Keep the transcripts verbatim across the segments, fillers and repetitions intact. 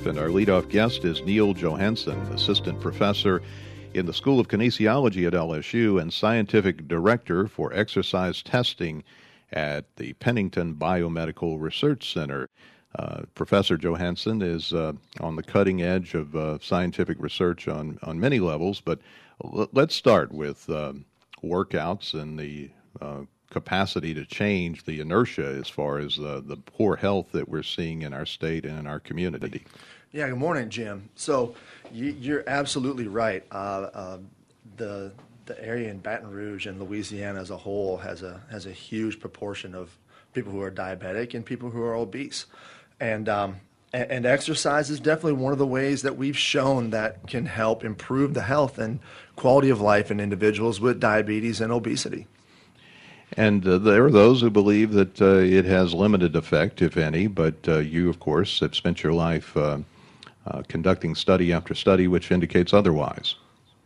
Life, and our leadoff guest is Neil Johansen, Assistant Professor in the School of Kinesiology at L S U and Scientific Director for Exercise Testing at the Pennington Biomedical Research Center. Uh, Professor Johansen is uh, on the cutting edge of uh, scientific research on, on many levels, but l- let's start with uh, workouts and the uh, capacity to change the inertia as far as uh, the poor health that we're seeing in our state and in our community. Yeah, good morning, Jim. So you, you're absolutely right. Uh, uh, the the area in Baton Rouge and Louisiana as a whole has a has a huge proportion of people who are diabetic and people who are obese, and um, and, and exercise is definitely one of the ways that we've shown that can help improve the health and quality of life in individuals with diabetes and obesity. And uh, there are those who believe that uh, it has limited effect, if any, but uh, you, of course, have spent your life uh, uh, conducting study after study which indicates otherwise.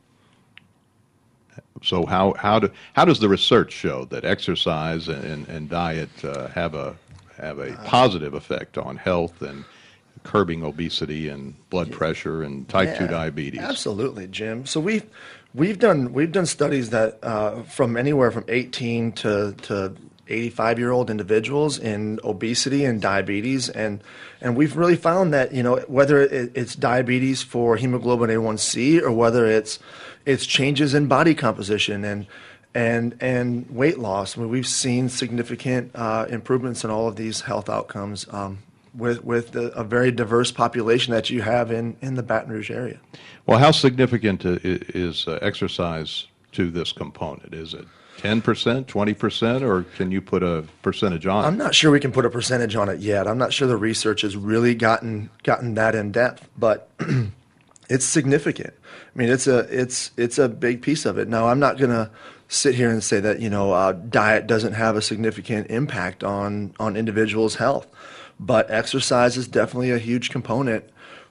So how how do how does the research show that exercise and, and diet uh, have a have a positive effect on health and curbing obesity and blood pressure and type yeah, two diabetes? Absolutely, Jim. So we've we've done we've done studies that uh, from anywhere from eighteen to to eighty-five year old individuals in obesity and diabetes, and and we've really found that, you know, whether it, it's diabetes for hemoglobin A one C or whether it's it's changes in body composition and and and weight loss, I mean, we've seen significant uh, improvements in all of these health outcomes um, with with the, a very diverse population that you have in, in the Baton Rouge area. Well, how significant is uh, exercise to this component? Is it ten percent, twenty percent, or can you put a percentage on it? I'm not sure we can put a percentage on it yet. I'm not sure the research has really gotten gotten that in depth, but it's significant. I mean, it's a it's it's a big piece of it. Now, I'm not going to sit here and say that, you know, uh, diet doesn't have a significant impact on on individuals' health, but exercise is definitely a huge component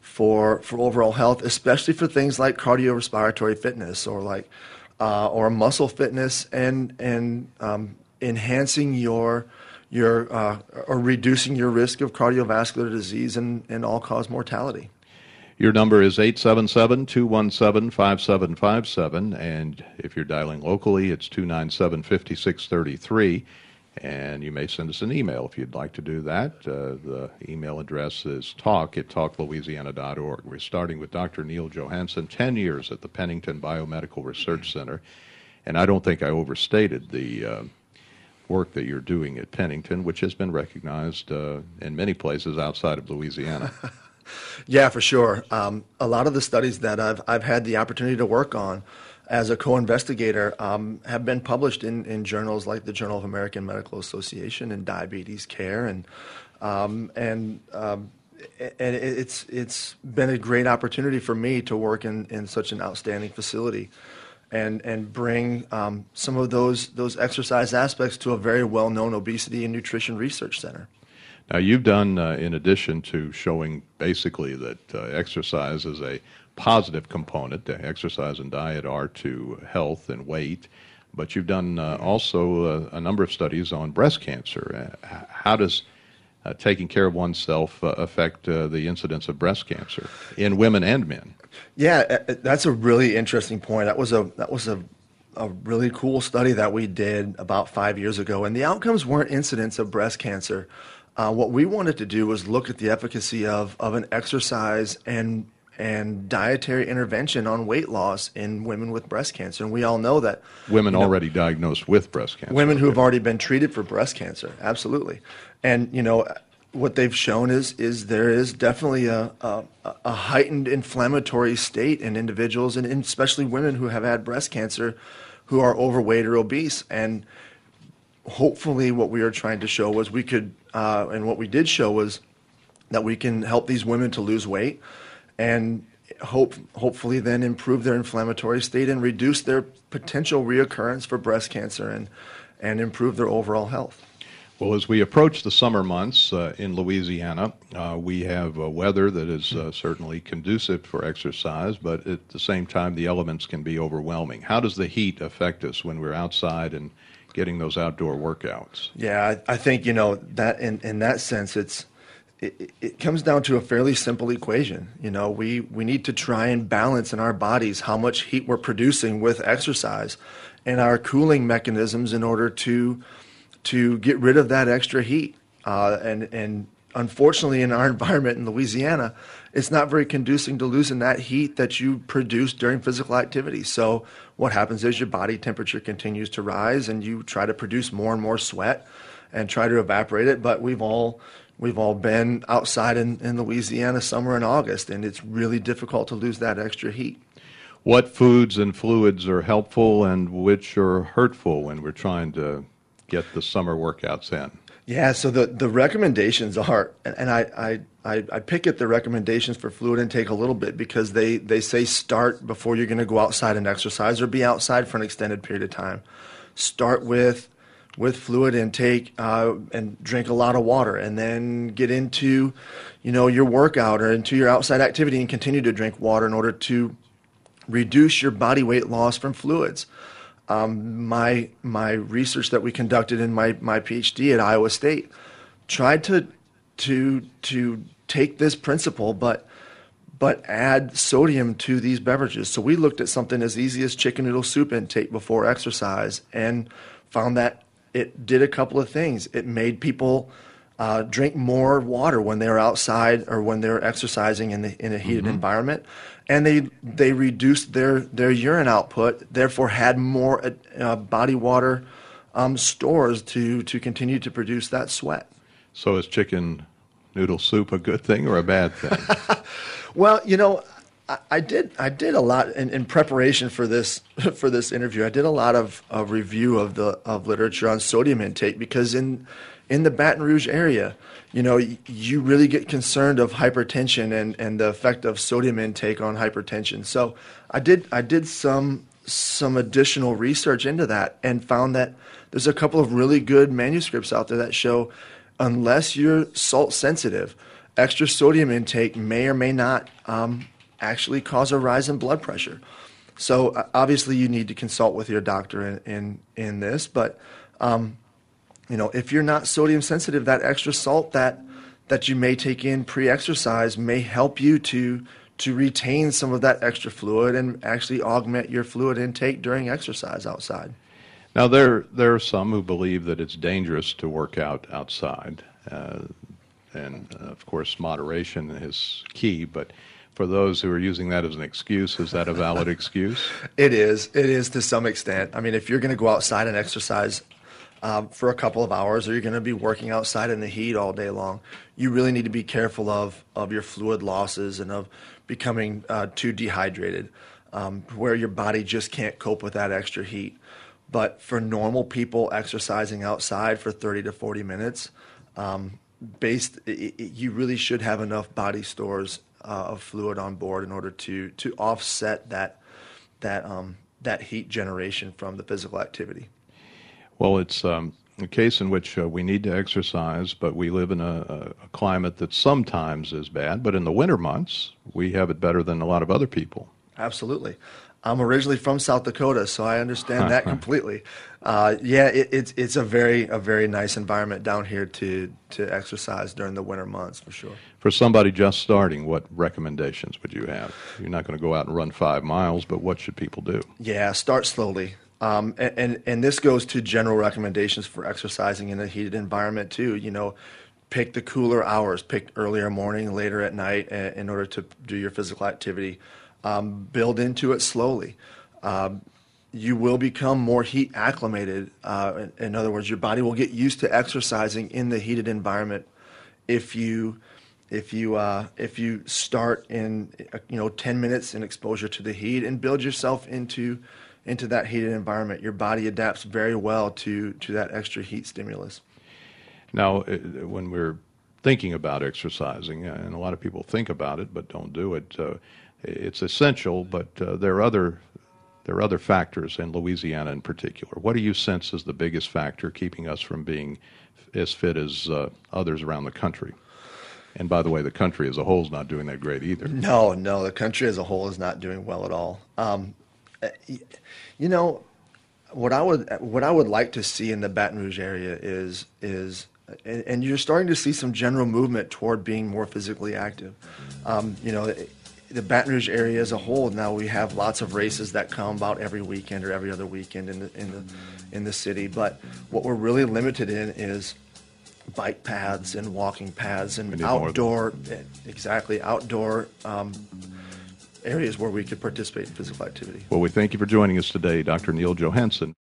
for for overall health, especially for things like cardiorespiratory fitness or like uh, or muscle fitness and and um, enhancing your your uh, or reducing your risk of cardiovascular disease and, and all-cause mortality. Your number is eight seven seven, two one seven, five seven five seven, and if you're dialing locally, it's two nine seven, five six three three, and you may send us an email if you'd like to do that. Uh, the email address is talk at talk louisiana dot org. We're starting with Doctor Neil Johansen, ten years at the Pennington Biomedical Research Center, and I don't think I overstated the uh, work that you're doing at Pennington, which has been recognized uh, in many places outside of Louisiana. Yeah, for sure. Um, a lot of the studies that I've I've had the opportunity to work on as a co-investigator um, have been published in, in journals like the Journal of American Medical Association and Diabetes Care, and um, and um, and it's it's been a great opportunity for me to work in, in such an outstanding facility, and and bring um, some of those those exercise aspects to a very well-known obesity and nutrition research center. Now, you've done, uh, in addition to showing basically that uh, exercise is a positive component, uh, exercise and diet are to health and weight, but you've done uh, also uh, a number of studies on breast cancer. Uh, how does uh, taking care of oneself uh, affect uh, the incidence of breast cancer in women and men? Yeah, that's a really interesting point. That was a that was a a really cool study that we did about five years ago, and the outcomes weren't incidence of breast cancer. Uh, what we wanted to do was look at the efficacy of, of an exercise and and dietary intervention on weight loss in women with breast cancer. And we all know that women you know, already diagnosed with breast cancer. Women who have already been treated for breast cancer, absolutely. And you know what they've shown is is there is definitely a a, a heightened inflammatory state in individuals, and in especially women who have had breast cancer, who are overweight or obese. And hopefully what we are trying to show was we could, uh, and what we did show was that we can help these women to lose weight and hope, hopefully then improve their inflammatory state and reduce their potential reoccurrence for breast cancer and, and improve their overall health. Well, as we approach the summer months uh, in Louisiana, uh, we have uh, weather that is uh, certainly conducive for exercise, but at the same time the elements can be overwhelming. How does the heat affect us when we're outside and getting those outdoor workouts? Yeah, I, I think, you know, that in, in that sense, it's it, it comes down to a fairly simple equation. You know, we, we need to try and balance in our bodies how much heat we're producing with exercise and our cooling mechanisms in order to to get rid of that extra heat. Uh, and and unfortunately, in our environment in Louisiana, it's not very conducive to losing that heat that you produce during physical activity. So what happens is your body temperature continues to rise, and you try to produce more and more sweat and try to evaporate it. But we've all we've all been outside in, in Louisiana summer and August, and it's really difficult to lose that extra heat. What foods and fluids are helpful and which are hurtful when we're trying to get the summer workouts in? Yeah, so the, the recommendations are, and I, I, I pick at the recommendations for fluid intake a little bit because they, they say start before you're going to go outside and exercise or be outside for an extended period of time. Start with with fluid intake uh, and drink a lot of water, and then get into, you know, your workout or into your outside activity and continue to drink water in order to reduce your body weight loss from fluids. Um, my my research that we conducted in my, my PhD at Iowa State tried to to to take this principle, but but add sodium to these beverages. So we looked at something as easy as chicken noodle soup intake before exercise, and found that it did a couple of things. It made people uh, drink more water when they were outside or when they were exercising in the in a heated mm-hmm. environment. And they they reduced their, their urine output, therefore had more uh, body water um, stores to, to continue to produce that sweat. So is chicken noodle soup a good thing or a bad thing? Well, you know, I, I did I did a lot in, in preparation for this for this interview. I did a lot of, of review of the of literature on sodium intake because in in the Baton Rouge area, you know, you really get concerned of hypertension and, and the effect of sodium intake on hypertension. So I did I did some some additional research into that and found that there's a couple of really good manuscripts out there that show unless you're salt sensitive, extra sodium intake may or may not um, actually cause a rise in blood pressure. So uh, obviously you need to consult with your doctor in in, in this, but um, you know, if you're not sodium sensitive, that extra salt that that you may take in pre-exercise may help you to to retain some of that extra fluid and actually augment your fluid intake during exercise outside. Now, there there are some who believe that it's dangerous to work out outside, uh, and uh, of course, moderation is key. But for those who are using that as an excuse, is that a valid excuse? It is. It is to some extent. I mean, if you're going to go outside and exercise Um, for a couple of hours, or you're going to be working outside in the heat all day long, you really need to be careful of, of your fluid losses and of becoming uh, too dehydrated, um, where your body just can't cope with that extra heat. But for normal people exercising outside for thirty to forty minutes, um, based, it, it, you really should have enough body stores uh, of fluid on board in order to to offset that that um, that heat generation from the physical activity. Well, it's um, a case in which uh, we need to exercise, but we live in a, a climate that sometimes is bad. But in the winter months, we have it better than a lot of other people. Absolutely. I'm originally from South Dakota, so I understand that completely. Uh, yeah, it, it's it's a very a very nice environment down here to to exercise during the winter months, for sure. For somebody just starting, what recommendations would you have? You're not going to go out and run five miles, but what should people do? Yeah, start slowly. Um, and, and, and this goes to general recommendations for exercising in a heated environment too. You know, pick the cooler hours, pick earlier morning, later at night uh, in order to do your physical activity. Um, build into it slowly. Um, you will become more heat acclimated. Uh, in, in other words, your body will get used to exercising in the heated environment if you if you uh, if you start in you know ten minutes in exposure to the heat and build yourself into into that heated environment. Your body adapts very well to, to that extra heat stimulus. Now, when we're thinking about exercising, and a lot of people think about it but don't do it, uh, it's essential, but uh, there are other there are other factors in Louisiana in particular. What do you sense is the biggest factor keeping us from being as fit as uh, others around the country? And by the way, the country as a whole is not doing that great either. No, no, the country as a whole is not doing well at all. Um, You know, what I would what I would like to see in the Baton Rouge area is is and, and you're starting to see some general movement toward being more physically active. Um, you know, the Baton Rouge area as a whole, now we have lots of races that come about every weekend or every other weekend in the in the in the city. But what we're really limited in is bike paths and walking paths and outdoor, exactly outdoor um, areas where we could participate in physical activity. Well, we thank you for joining us today, Doctor Neil Johansen.